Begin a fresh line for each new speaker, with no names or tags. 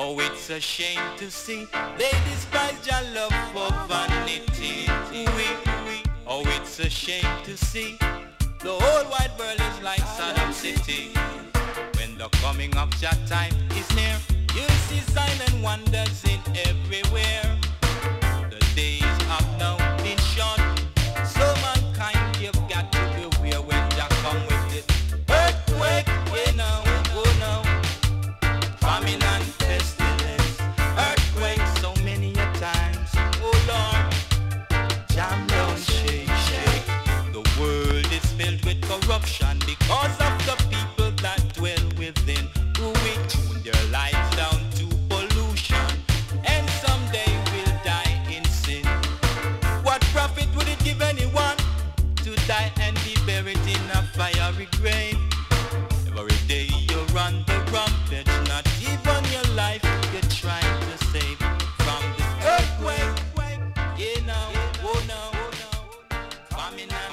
Oh, it's a shame to see they despise your love for vanity. Oh, it's a shame to see the whole wide world is like Saddam City. When the coming of your time is near, you'll see signs and wonders in everywhere. The days have now been short, so mankind, you've got to beware when you come with it. Earthquake, you know, oh no. Famine and pestilence. Earthquake so many a times. Oh Lord, jam down, shake, shake. The world is filled with corruption because of the people that dwell within, who will tune their lives down to pollution, and someday will die in sin. What profit would it give anyone to die and be buried in a fiery grave? Every day you run the rampage, not even your life you're trying to save from this earthquake. You know, oh no, famine.